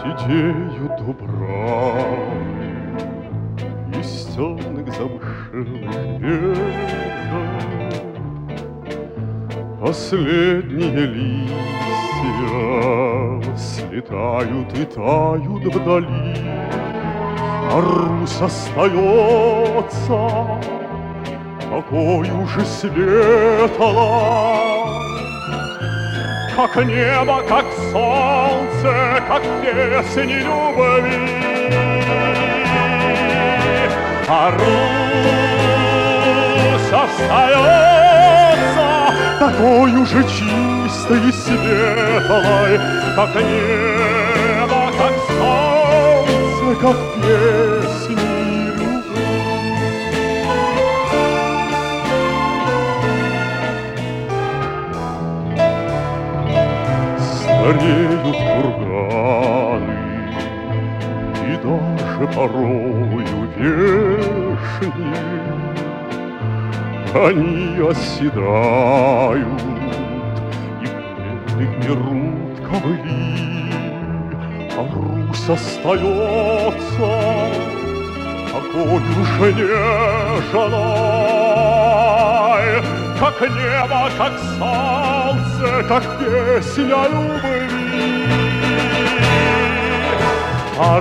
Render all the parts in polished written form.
Сидеют дубравы из темных замшелых веток, последние листья слетают и тают вдали, а Русь остается такой уже светлой, как небо, как солнце, как песни любви. А Русь остается такой уже чистой и светлой, как небо, как солнце, как песни любви. Стареют курганы и даже порою вешни, они оседают и пленных берут ковыли, а Русь остается такой уже нежной, как небо, как солнце, как песня любви. А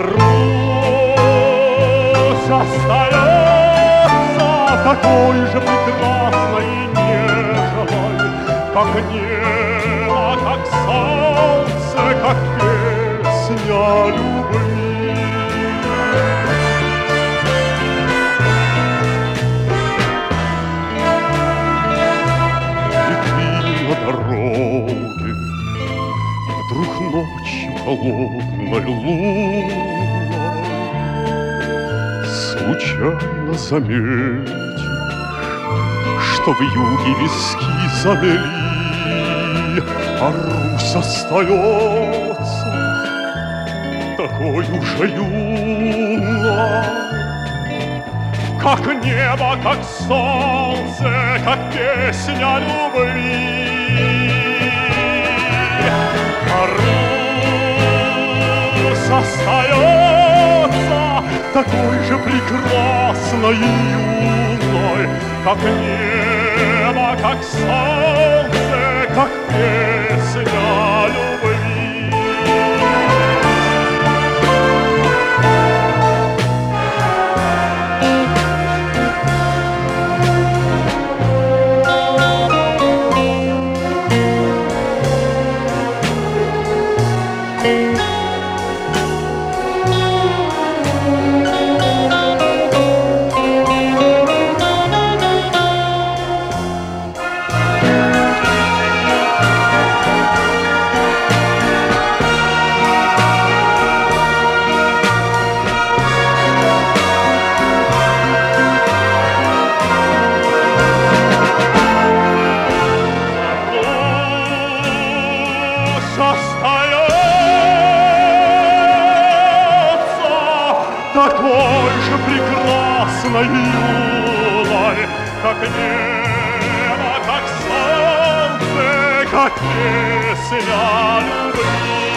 Русь остается такой же прекрасной и нежной, как небо, как солнце, как песня любви. Дороге вдруг ночью холодной луной случайно заметишь, что в юге виски замели, а Русь остается такой уже юной, как небо, как солнце, как песня любви. А Русь остается такой же прекрасной и юной, как небо, как солнце, как песня любви. Такой же прекрасной юной, как небо, как солнце, как песня любви.